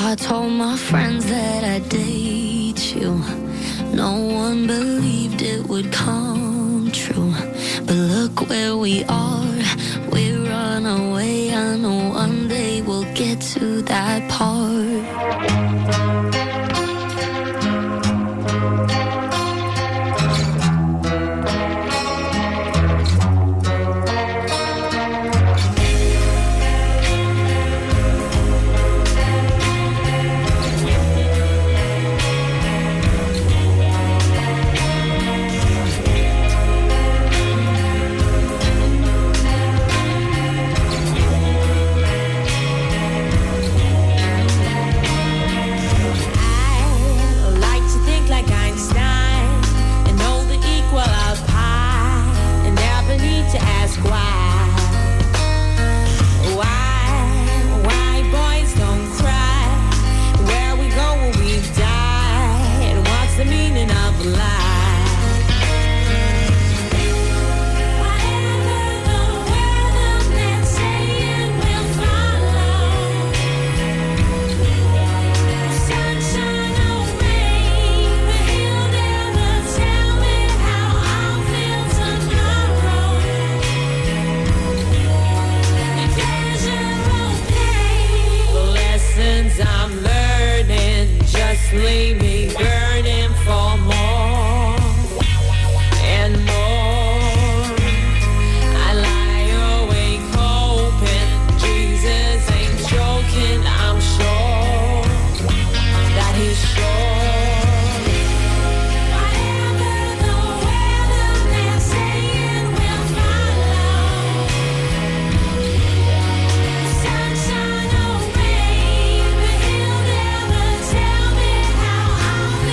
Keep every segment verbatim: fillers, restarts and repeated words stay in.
I told my friends that I date you. No one believed it would come true. But look where we are. We run away. I know one day we'll get to that part. Leave me burning for more and more. I lie awake hoping Jesus ain't joking. I'm sure that he's sure. Whatever the weatherman's saying, we'll follow. Sunshine or rain, but he'll never tell me how I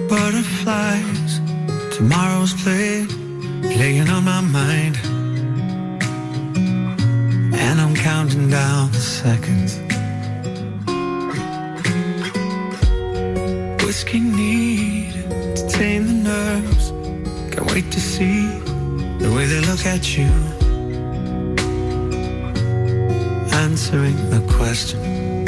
Butterflies, tomorrow's play, playing on my mind. And I'm counting down the seconds. Whiskey need to tame the nerves. Can't wait to see the way they look at you, answering the question.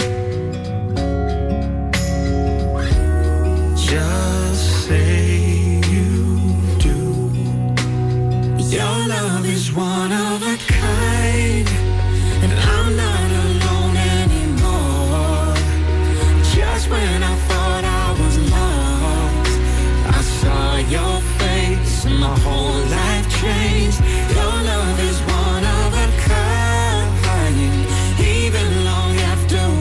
Just say you do. Your love is one of a kind, and I'm not alone anymore. Just when I thought I was lost, I saw your face and my whole life changed. Your love is one of a kind, even long after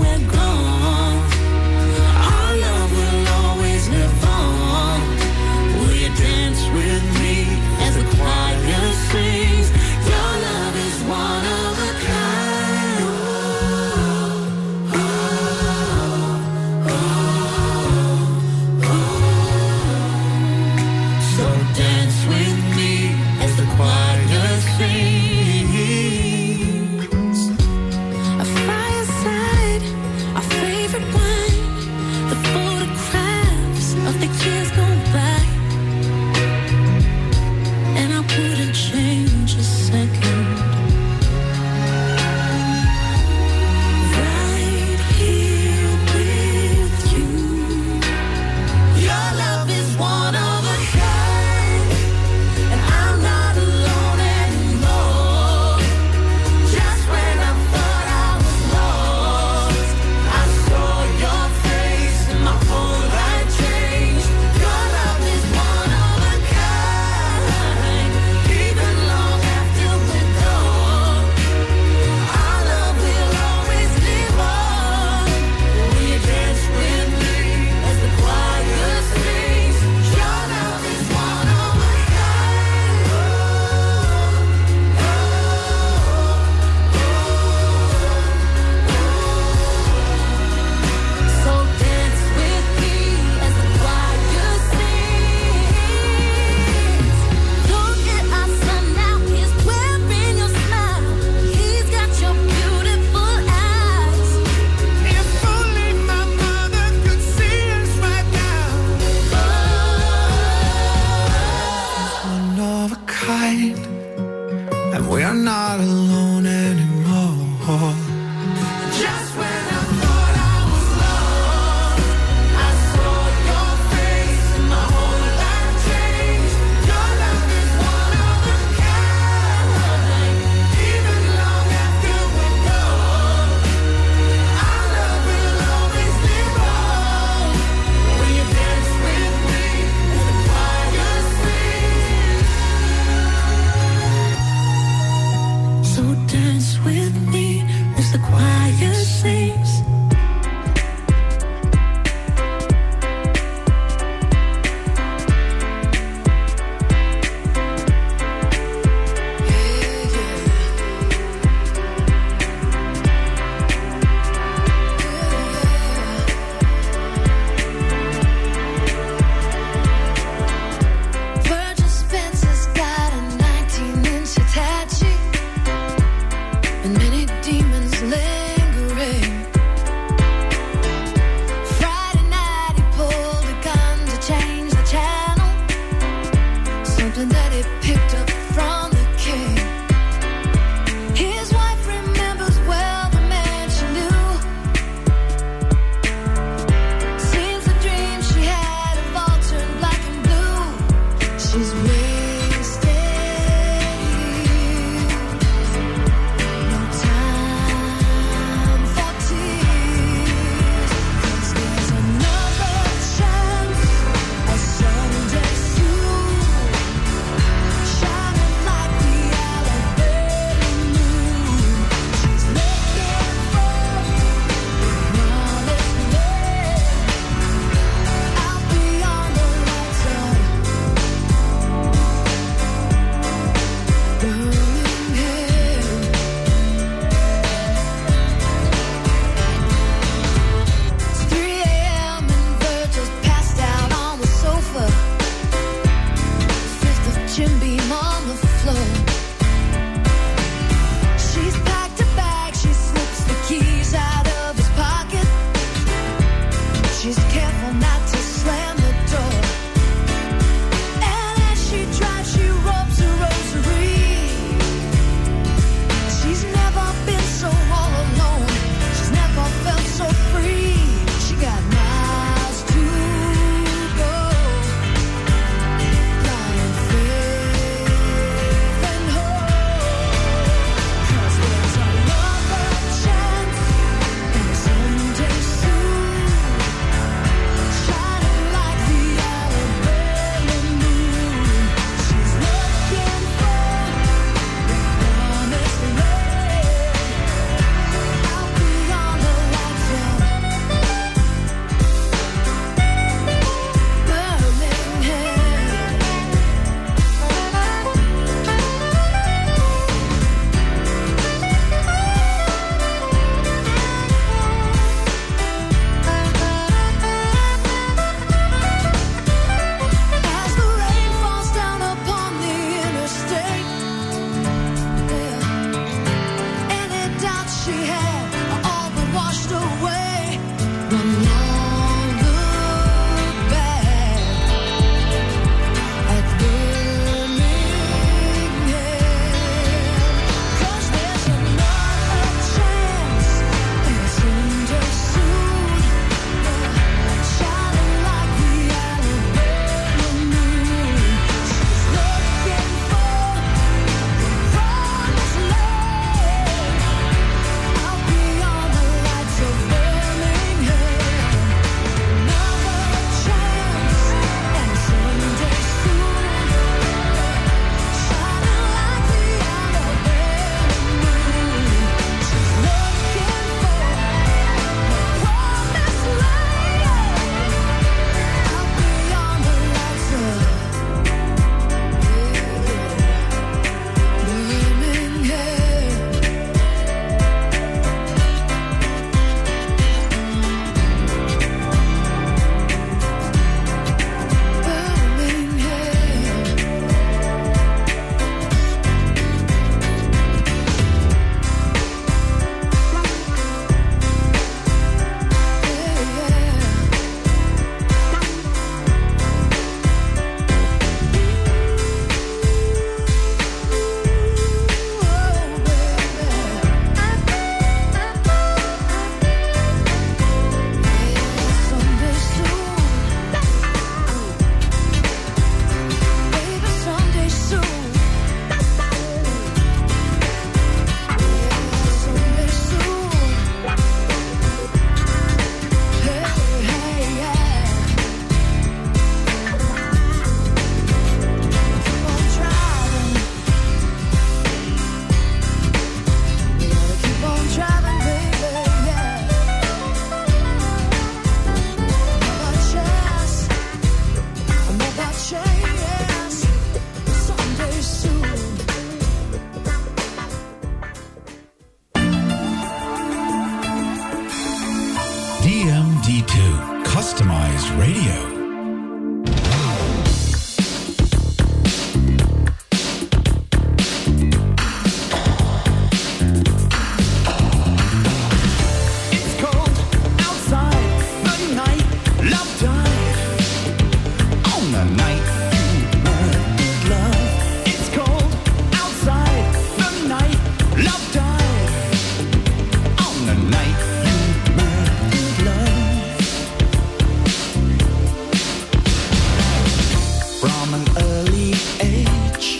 From an early age,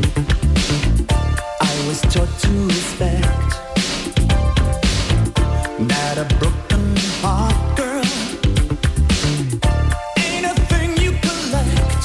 I was taught to respect that a broken heart, girl, ain't a thing you collect.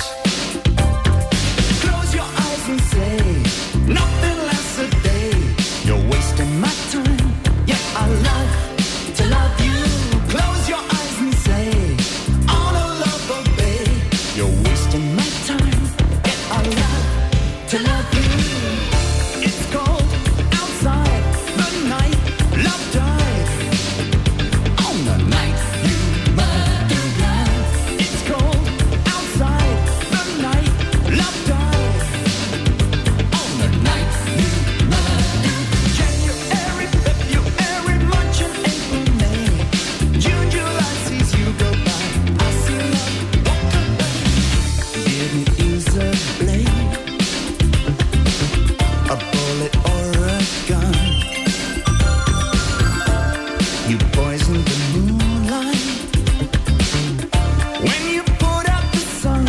Close your eyes and say, nothing lasts a day. You're wasting my time, yeah, I love to love you. Close your eyes and say, all the love obey. You're wasting my time, yeah, I love to love you. It's cold outside, the night love died. On the night you murdered love. It's cold outside, the night love died. On the night you murdered. January, February, March and April, May, June, July sees you go by. I see love walk away. Didn't use a blade, a bullet or a gun. You poisoned the moonlight when you put out the sun.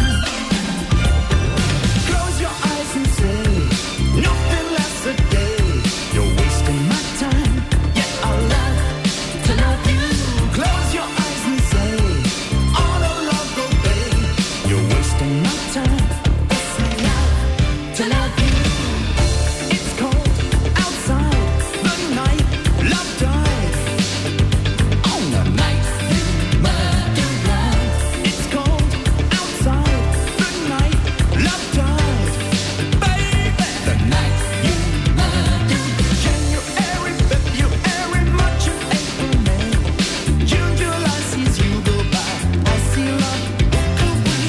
Close your eyes and say, nothing lasts a day. You're wasting my time, yeah, I love to love you. Close your eyes and say, all the love obey. You're wasting my time, yes, I love to love you. It's cold outside, the night love died. On the night you murdered love. It's cold outside, the night love died. Baby, the night you murdered. January, February, March and April, May, June, July sees you go by. I see love walk away.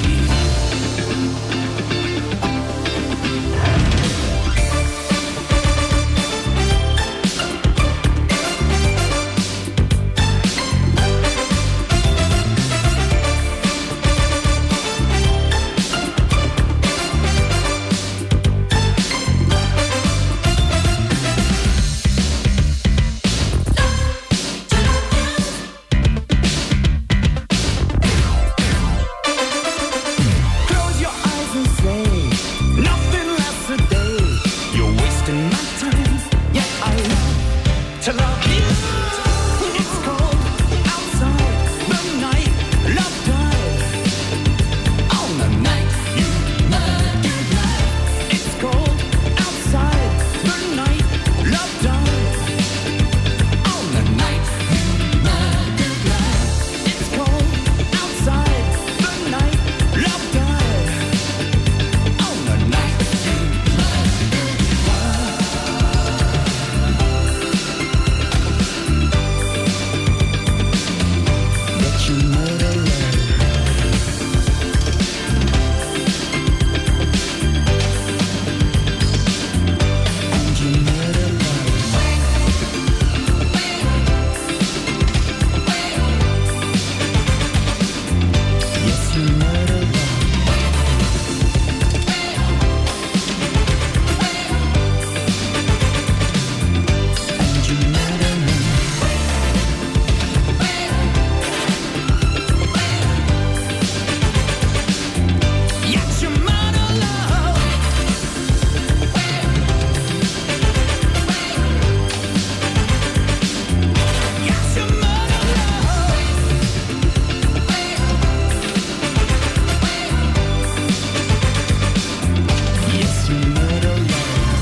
Close your eyes and say, nothing lasts a day. You're wasting my time, yeah, I love to love you. It's cold outside, the night love died. On the night you murdered love. It's cold outside, the night love died. On the night you murdered love. It's cold outside, the night love died. On the night you murdered love. That you murder love. And you murder love. Yes, you murder love. And you murder me. Yes, you murder love. Yes, you murder love. Yes, you murder love.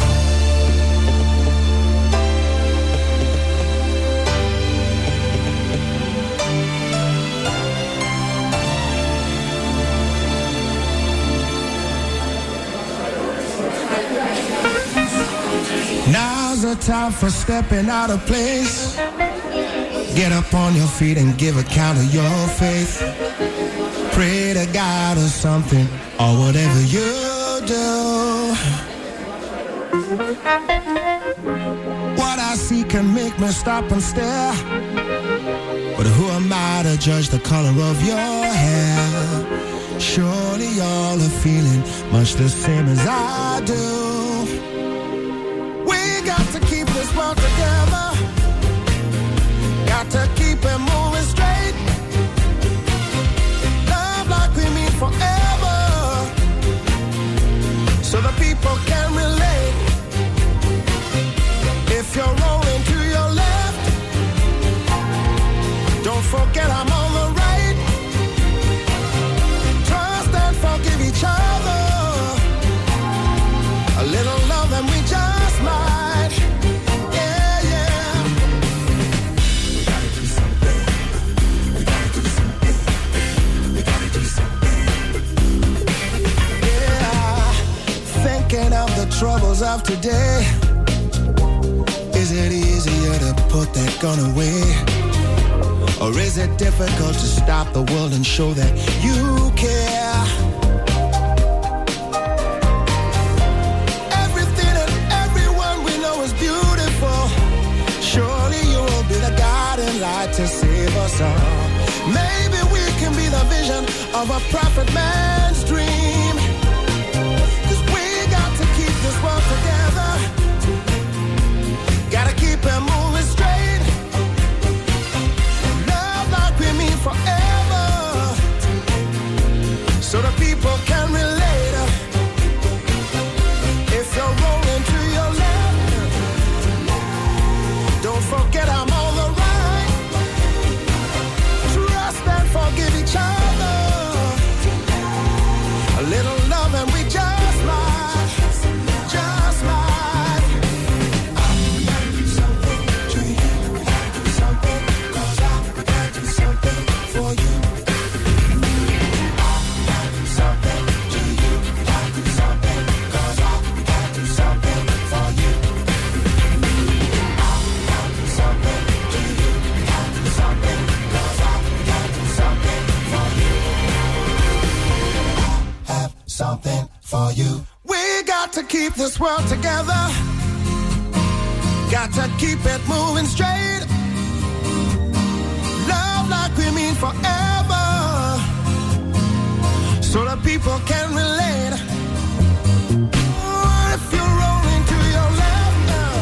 Now's the time for stepping out of place. Get up on your feet and give account of your faith. Pray to God or something, or whatever you do. What I see can make me stop and stare. But who am I to judge the color of your hair? Surely y'all are feeling much the same as I do. We got to keep this world together. Got to keep it moving straight. Love like we mean forever. troubles of today? Is it easier to put that gun away? Or is it difficult to stop the world and show that you care? Everything and everyone we know is beautiful. Surely you will be the guiding light to save us all. Maybe we can be the vision of a prophet man's dream. Cause we got to keep this world together. Gotta keep it moving straight. Love like we mean forever. So the people can relate. If you're rolling to your left, don't forget I'm on the right. Trust and forgive each other. A little love and we just might, just might. I gotta do something to you. I gotta do something, cause I gotta do something for you. I gotta do something to you. I gotta do something, cause I gotta do something for you. I gotta do something to you. I gotta do something, cause I gotta do something for you. I have something for you. We got to keep this world together. Got to keep it moving straight. Love like we mean forever. So the people can relate. Oh, if you're rolling to your left now,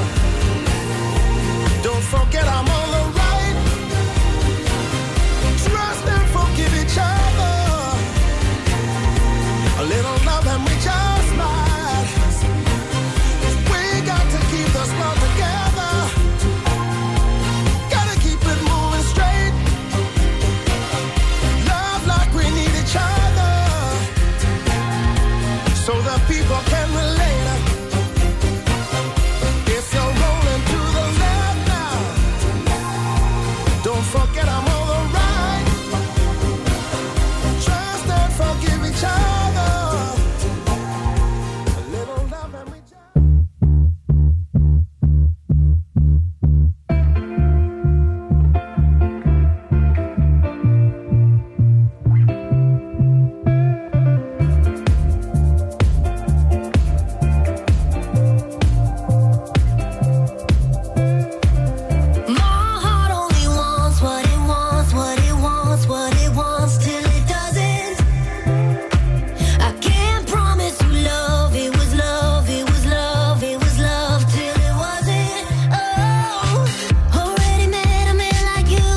don't forget I'm on the right. Trust and forgive each other. A little love and we just might. We got to keep this world together. Gotta keep it moving straight. Love like we need each other. So the people can relate. If you're rolling to the left now, don't forget I'm on the right. Trust and forgive each other. A little love and we just... My heart only wants what it wants, what it wants, what it wants till it doesn't. I can't promise you love. It was love, it was love, it was love till it wasn't. Oh, already met a man like you.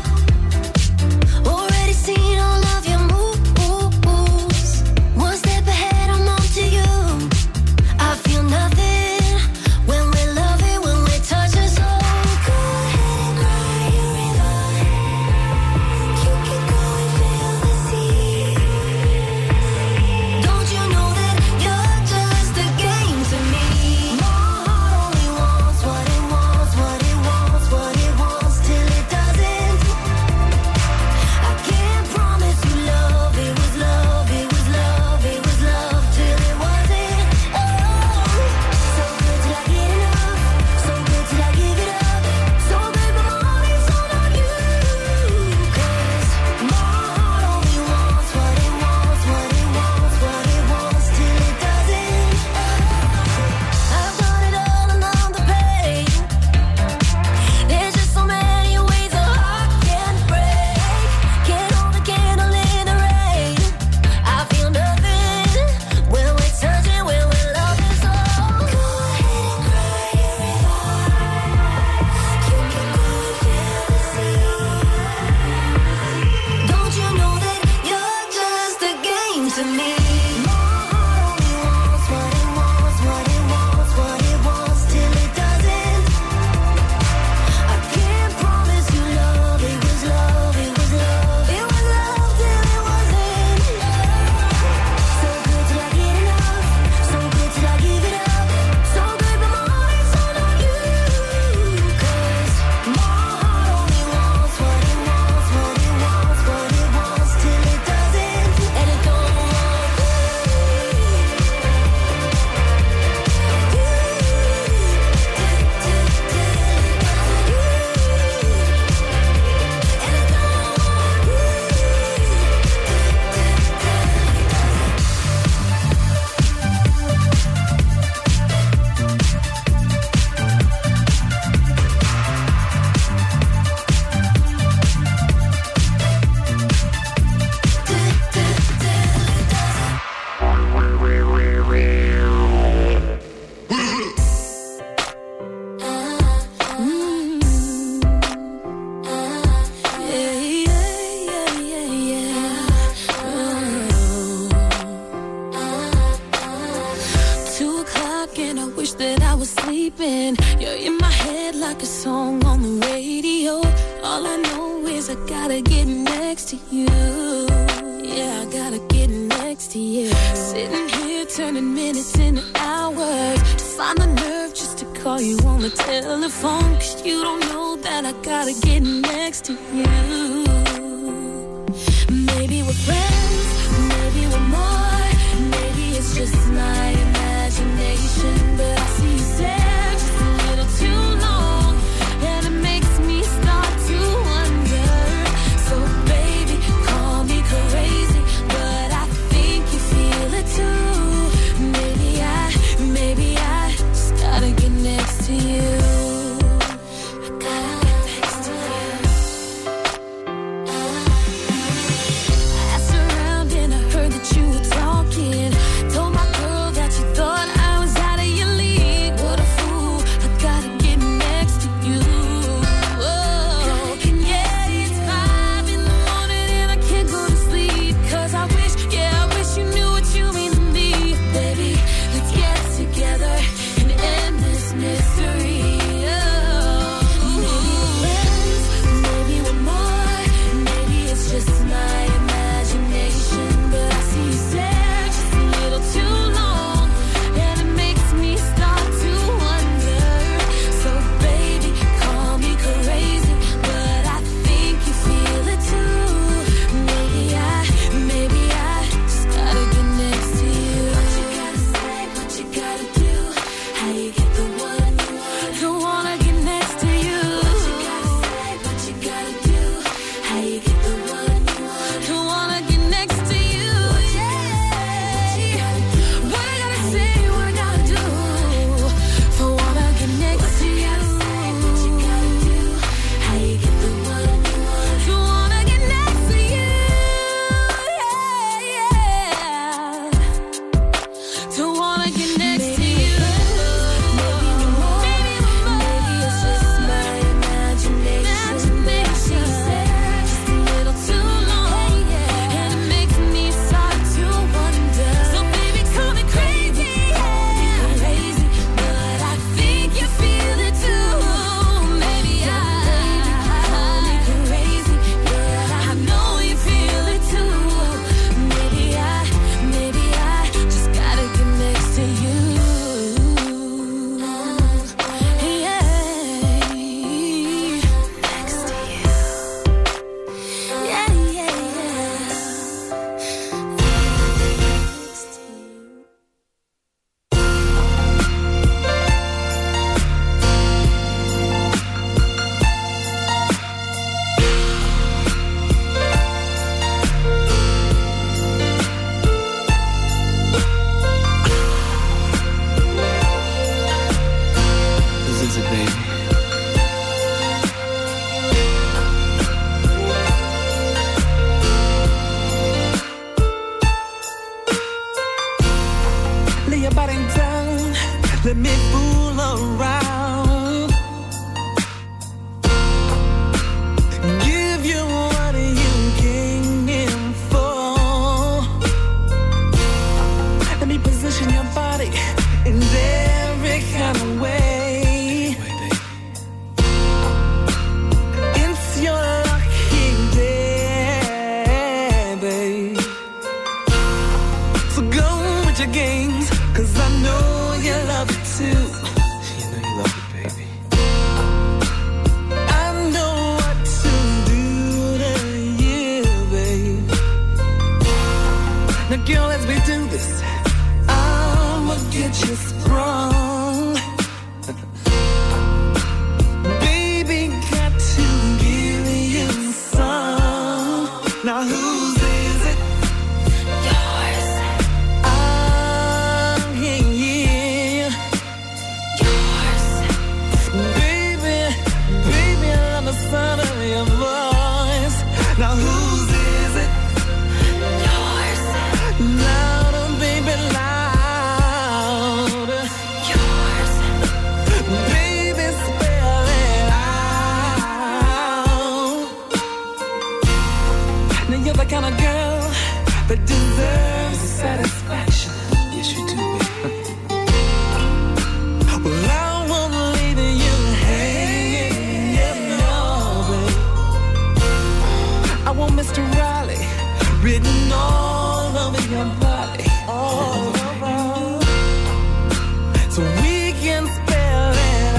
Already seen all of your moves. One step ahead, I'm on to you. I feel nothing when we're loving, when we're touching. So go ahead and cry your river. You can go and feel the sea. Don't you know that you're just a game to me? My heart only wants what it wants, what it wants, what it wants till it doesn't. I can't promise you love. It was love, it was love, it was love till it wasn't. Oh, so good till I get enough, so good till I give it up, so good my heart is all on you. Cause my heart only wants what it wants, what it wants, what it wants till it doesn't. I've done it all along the page. There's just so many ways a heart can break. Can't hold a candle in the rain. I feel nothing when we're touching, when we're loving. So go ahead and cry your river. You can go and feel the sea. Don't you know that you're just a game to me? My heart only wants what it wants, what it wants, what it wants till it doesn't. I can't promise you love. It was love, it was love, it was love till it wasn't. So good till I get enough, so good till I give it up, so good but my heart is all on you. Cause my heart only wants what it wants, what it wants, what it wants till it doesn't. And it don't want sleeping. You're in my head like a song on the radio. All I know is I gotta get next to you. Yeah, I gotta get next to you. Sitting here turning minutes into hours to find the nerve just to call you on the telephone. Cause you don't know that I gotta get next to you. Maybe we're friends, maybe we're more. Maybe it's just my imagination, but I see you stare just a little too long, and it makes me start to wonder. So baby, call me crazy, but I think you feel it too. Maybe I, maybe I just gotta get next to you. I gotta get next to you. I asked around and I heard that you were talking. Told my girl that you thought I was out of your league. What a fool, I gotta get next to you. Oh, yeah, it's five in the morning and I can't go to sleep. Cause I wish, yeah, I wish you knew what you mean to me. Baby, let's get together and end this mystery. Oh, maybe we're friends, maybe we're more. Maybe it's just my imagination, but I see you stare just a little too long, and it makes me start to wonder. So baby, call me crazy, but I think you feel it too. Maybe I, maybe I just gotta get next to you. What you gotta say, what you gotta do, how you get the one you want. Don't wanna get next to you. What you gotta say, what you gotta do, how you get the one you want. Don't wanna get next to you. Yeah. What I gotta say, what I gotta do, for wanna get next to you. What you gotta do, how you get the one you want. Don't wanna get next to you. Yeah. Don't wanna get next to you. Maybe we're more. Maybe it's just my imagination. But I see you stare just a little too long, and it makes me start to wonder. So baby, call me crazy, yeah. Crazy, but I think you feel it too. Maybe I, call me crazy, yeah. I know you feel it too. Maybe I, maybe I just gotta get next to you. Yeah, next to you. Yeah, yeah, yeah. Next to you. This is it, baby. Lay your body down, let me fool around. Give you what you came in for. Let me position your body in every kind of way. Wait, baby. It's your lucky day, babe. So go with your games, cause I know you love it too. You know you love it, baby. I know what to do to you, babe. Now girl, as we do this, I'ma get you sprung. Baby, got to give you some. Now whose is it? Yours, I'm here. yours, Baby, baby, I love the sound of your voice. Now whose is it? yours, Louder, baby, louder. yours. all over, so we can spell it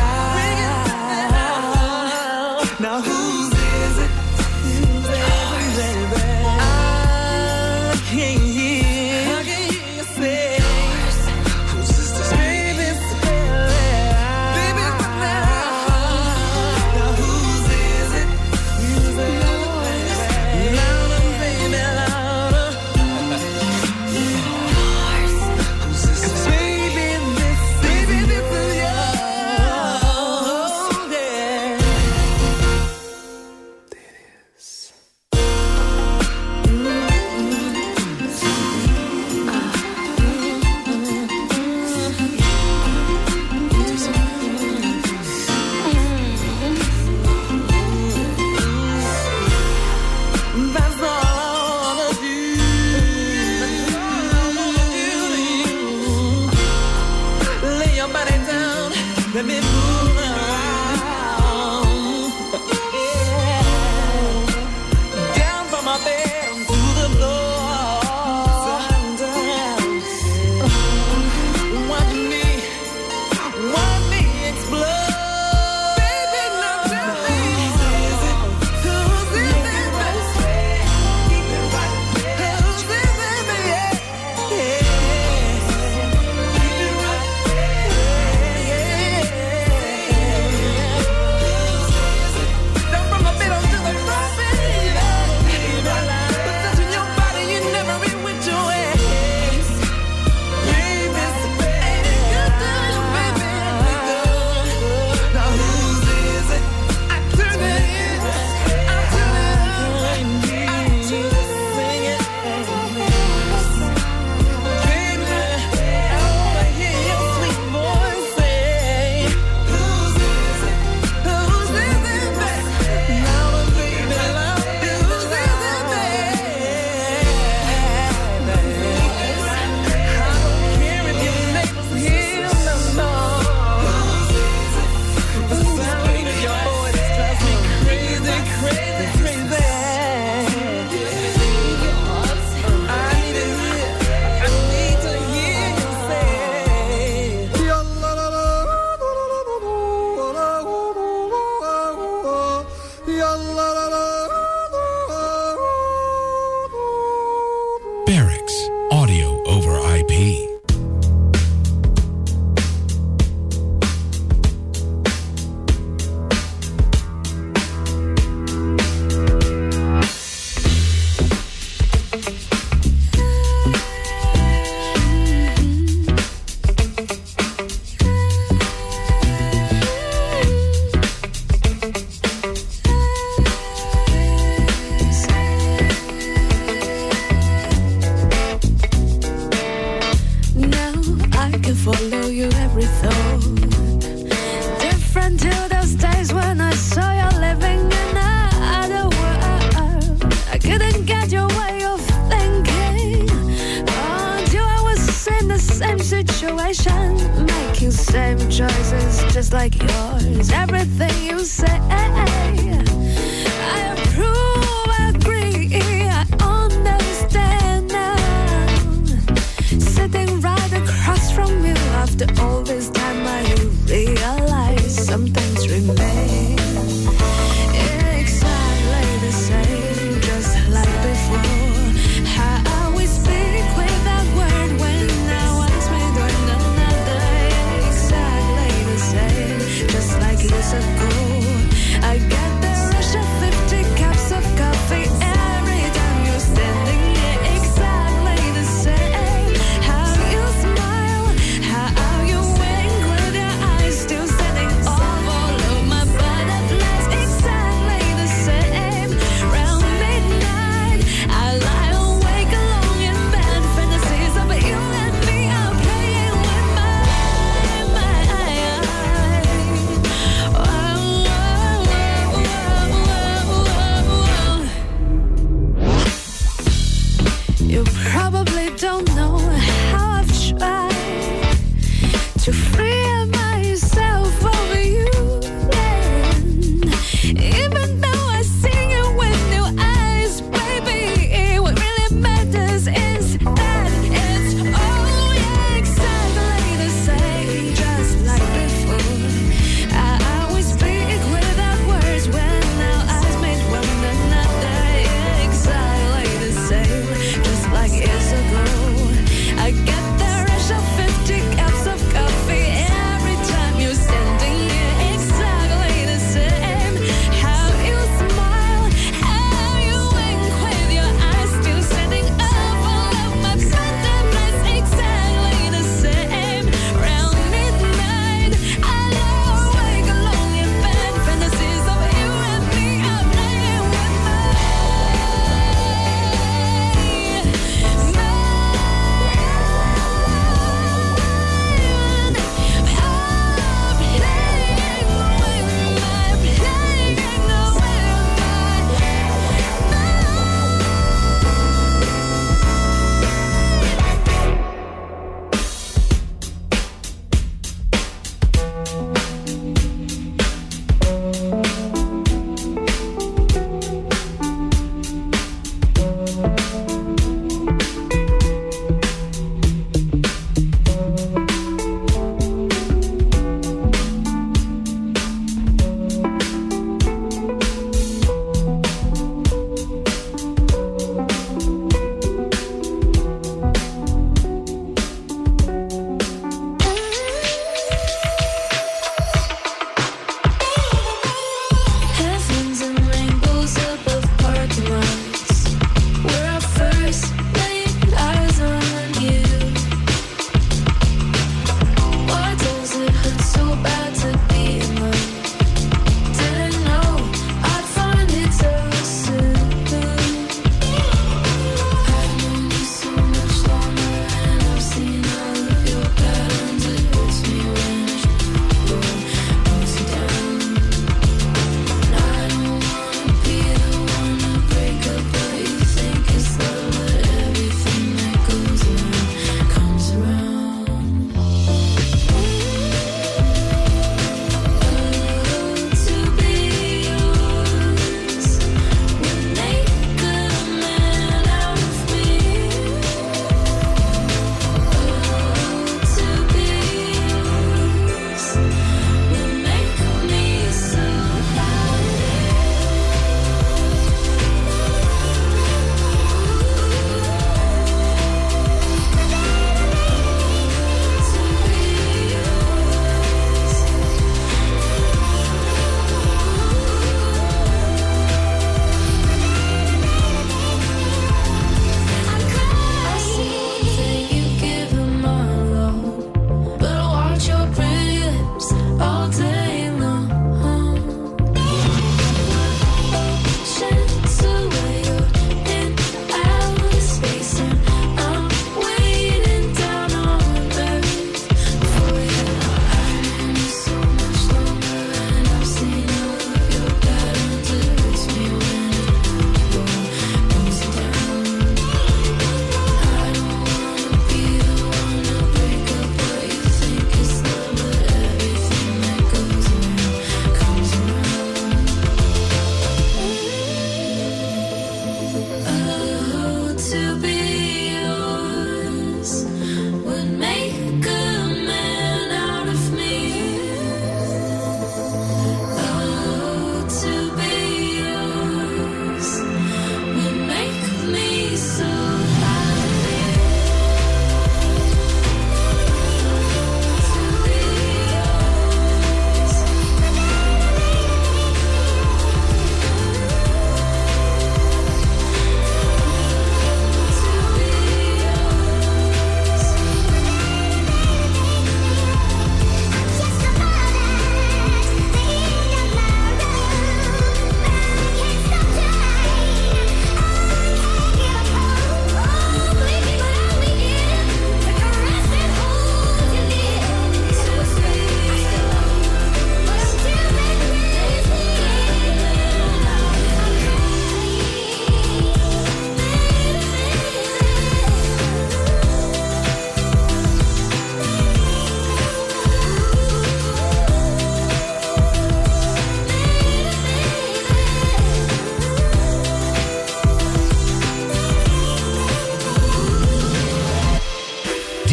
out. Now whose is it? Whose is it, baby? I can't hear. I can't hear you say. Whose is this? Baby, spell it out. Baby, spell it out. Now whose is it? Whose is it, baby? Louder, baby, louder. Whose is it? Baby, this, baby, this is yours. Yeah. That's all I wanna do. That's all I wanna do. Lay your body down, let me fool around. Yeah. Down from my bed to the floor. Watch me, watch me explode. Baby, now tell me. Whose is it? Whose is it, baby? Keep it right there. Whose is it, baby? Yeah. Keep it right there. Down from the middle to the front, baby. Possessing your body, you never in with your hands. Baby, ain't it good to you, baby? Now whose is it? I turn it in, I turn it up, I choose to sing it. Baby, I wanna hear your sweet voice say, whose is it? Whose is it, baby? Louder, baby, louder. Whose is it, baby? I don't care if your neighbors hear the song. The sound of your voice drives me crazy, crazy, crazy. I need to hear, I need to hear you say. Barracks Audio over I P. Now I can follow you every thought. Different to those days when I saw you living in another world. I couldn't get your way of thinking. Until I was in the same situation, making same choices just like yours. Everything you say, I approve, agree, I understand now. Sitting right across from you after all this time, I realize some things remain exactly the same, just like before. How we speak without word when now once we do another, exactly the same, just like years ago. I get the rush of fifty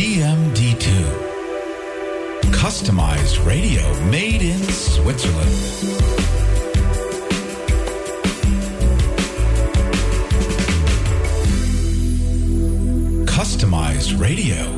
D M D two. Customized radio made in Switzerland. Customized radio.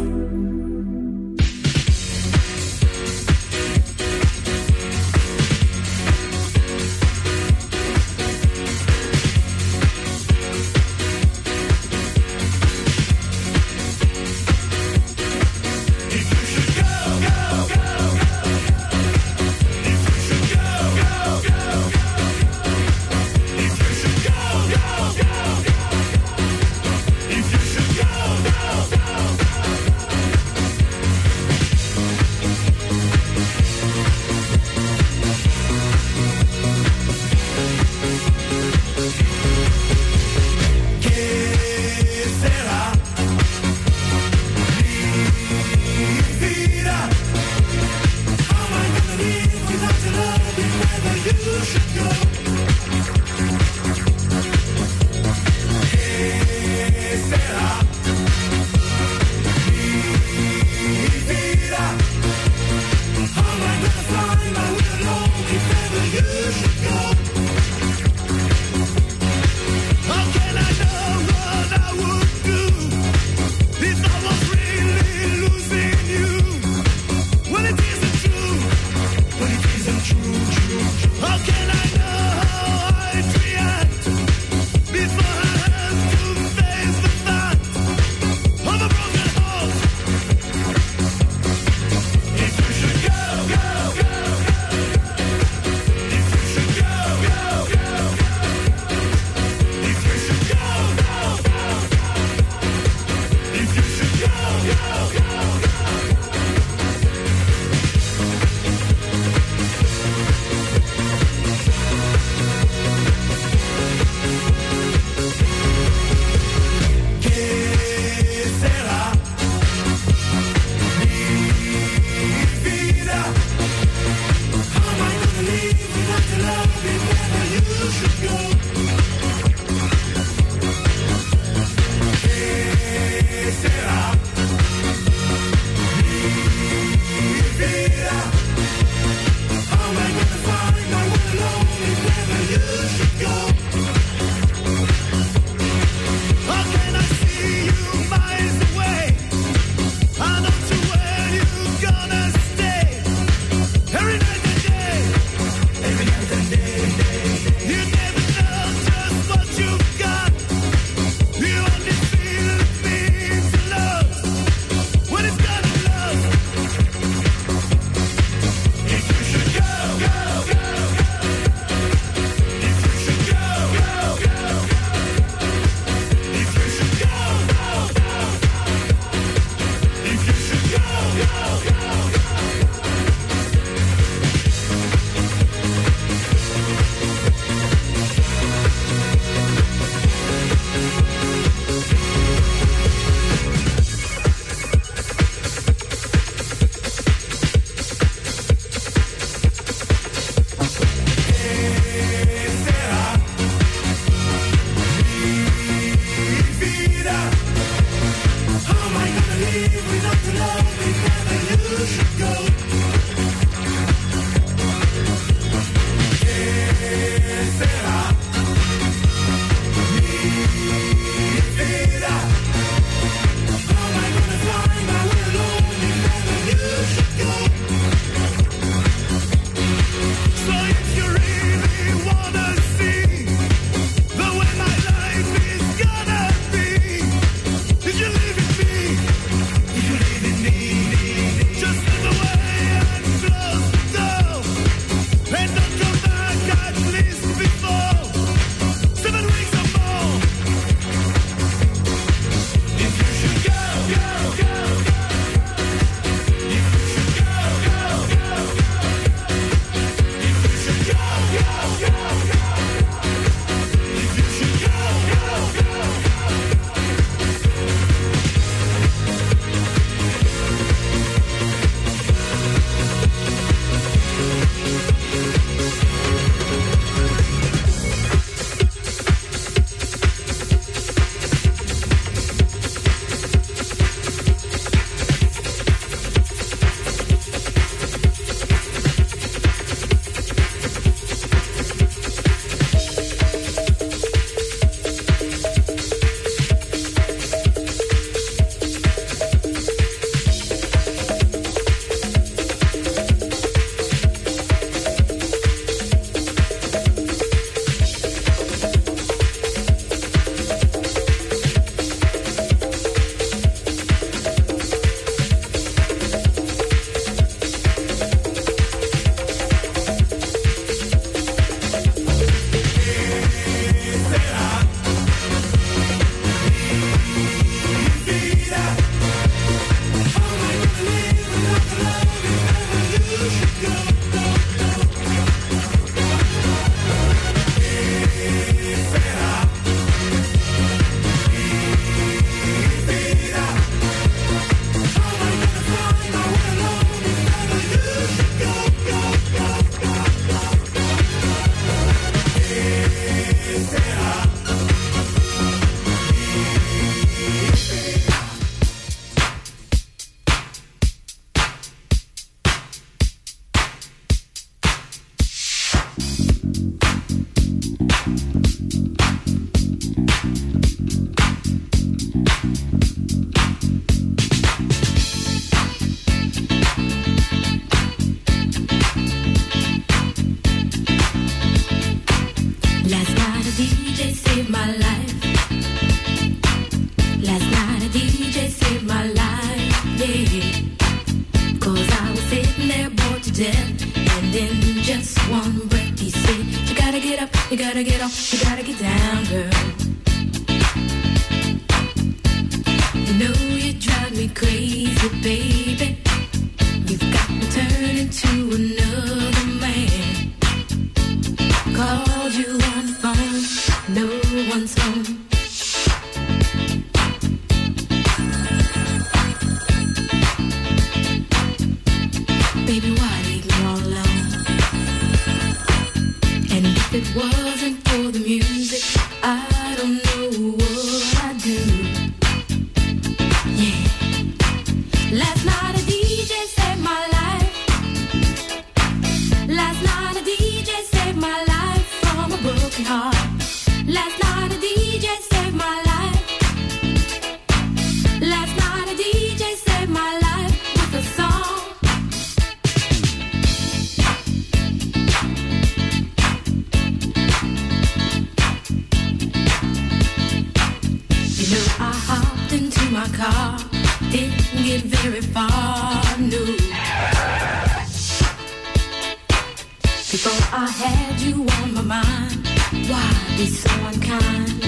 If you leave know you gotta get down, girl. You know you drive me crazy, baby. You've got me turning to another man. Called you on the phone, no one's home. Baby, why leave me all alone? And if it wasn't for the music, I don't know what I'd do. Yeah. Last night a D J saved my life. Last night a D J saved my life from a broken heart. Last night a D J saved my life. Last night a D J saved my life with a song. You know I hopped into my car, didn't get very far, no. Before I had you on my mind, why be so unkind?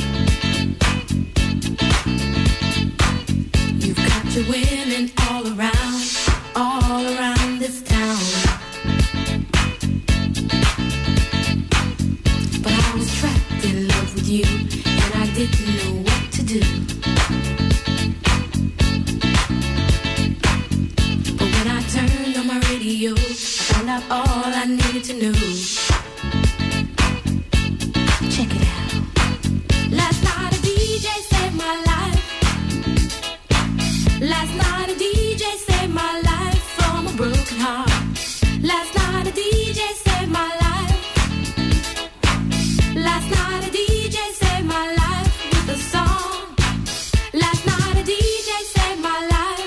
You've got your women all around, all around this town. But I was trapped in love with you, and I didn't know what to do. But when I turned on my radio, I found out all I needed to know. Check it out. Last night a D J saved my life. Last night a D J saved my life from a broken heart. Last night a D J saved my life. Last night a D J saved my life with a song. Last night a D J saved my life.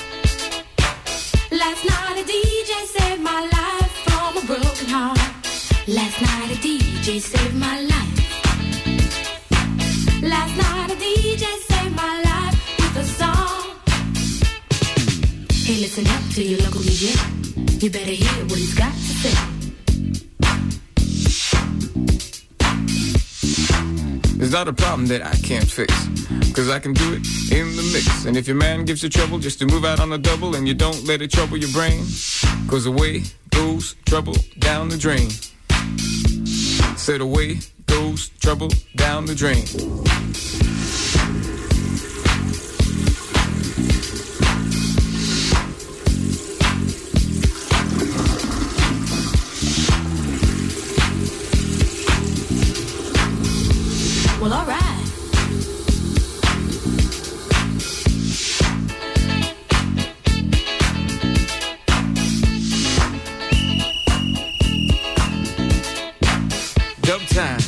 Last night a D J saved my life from a broken heart. Last night a D J saved my life. Last night a D J saved my life with a song. Hey, listen up to your local D J. You better hear what he's got to say. It's not a problem that I can't fix, cause I can do it in the mix. And if your man gives you trouble just to move out on the double, and you don't let it trouble your brain, cause away goes trouble down the drain. Said away goes trouble down the drain. Well, all right. Dub time.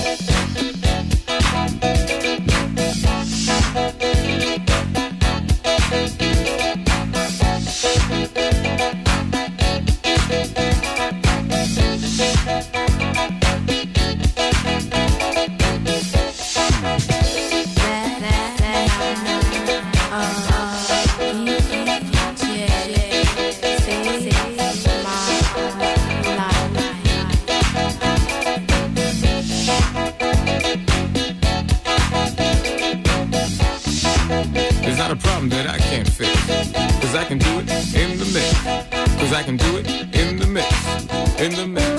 Not a problem that I can't fix, cause I can do it in the mix. Cause I can do it in the mix. In the mix.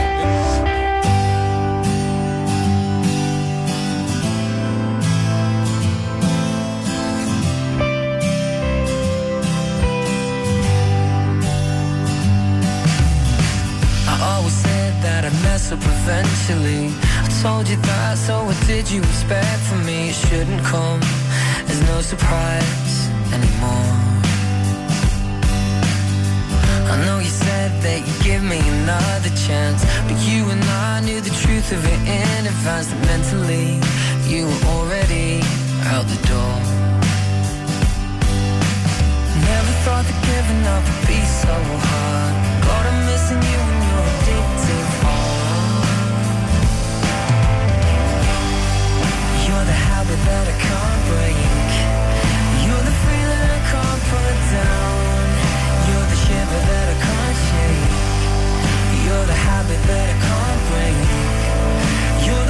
I always said that I'd mess up eventually. I told you that, so what did you expect from me? It shouldn't come as no surprise anymore. I know you said that you'd give me another chance, but you and I knew the truth of it in advance, that mentally you were already out the door. Never thought that giving up would be so hard. God, I'm missing you when you're addicted. You're the habit that I can't break. You're the feeling I can't put down. You're the shiver that I can't shake. You're the habit that I can't break. You're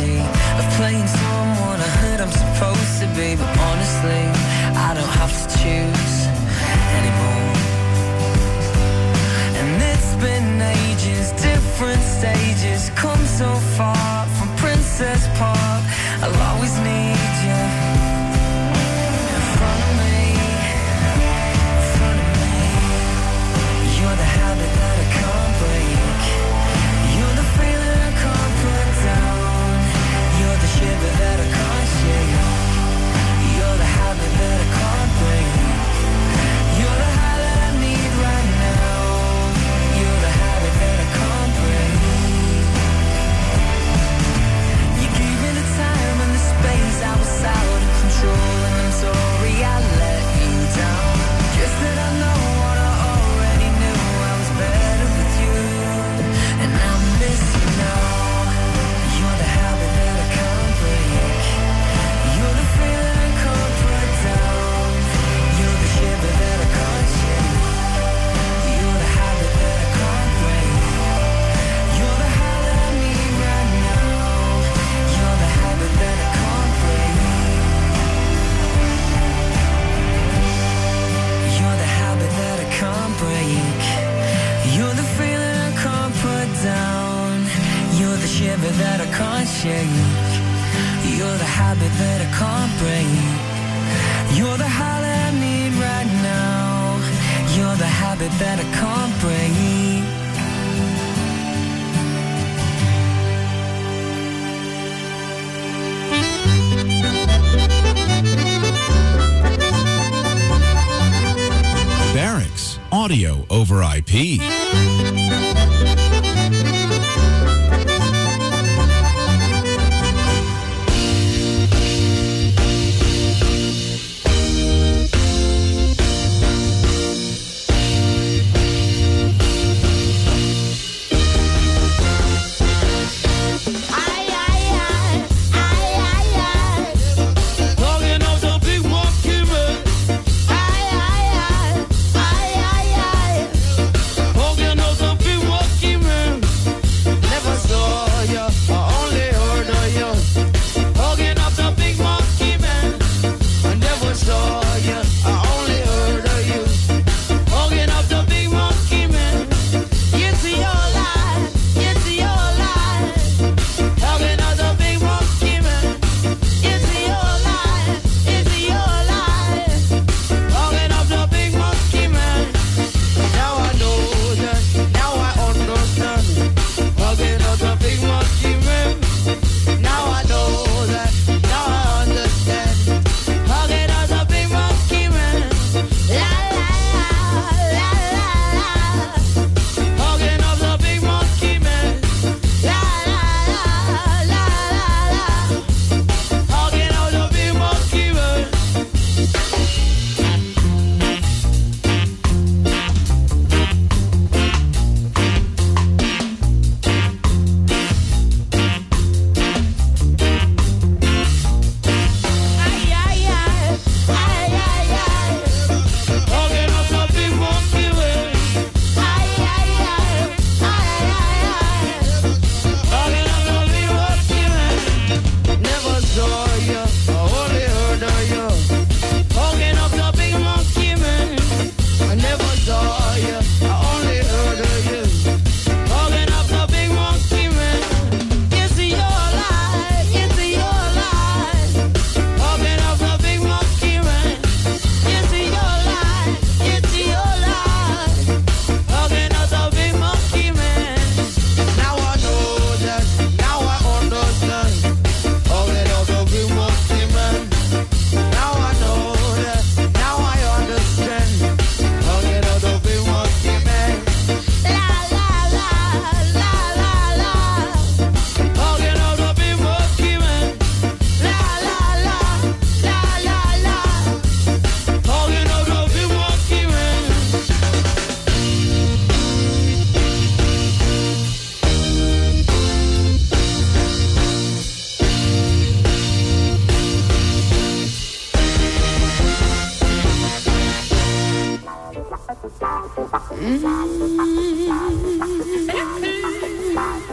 energy of playing someone I heard I'm supposed to be. But honestly, I don't have to choose anymore. And it's been ages, different stages, come so far from Princess Park. I'll always need you in front of me, in front of me. You're the habit that I can't break. You're the feeling I can't put down. You're the shiver that I can't shake. You're the habit that I can't break. You're the high that I need right now. You're the habit that I can't break. You gave me the time and the space. I was out of control and I'm sorry I let you down. Just that I know what I already knew. I was better with you and I miss you now. You're the habit that I can't break. You're the feeling I can't put down. You're the shiver that I can't shake. You're the habit that I can't break. You're the high that I need right now. You're the habit that I can't break. You're the habit that I can't break. You're the feeling I can't put down. You're the shiver that I can't shake. You're the habit that I can't break. You're the high that I need right now. You're the habit that I can't break. Barracks, audio over I P. Talking of the big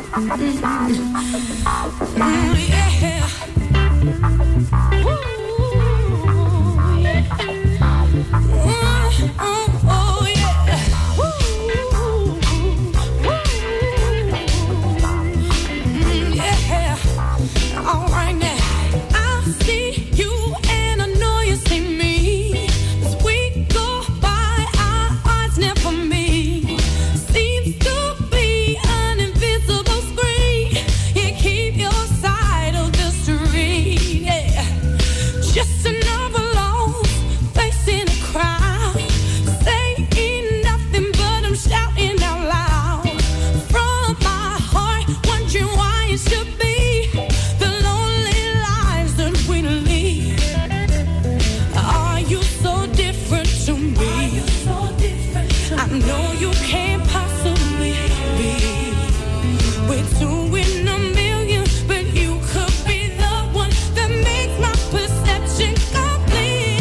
Mm, yeah.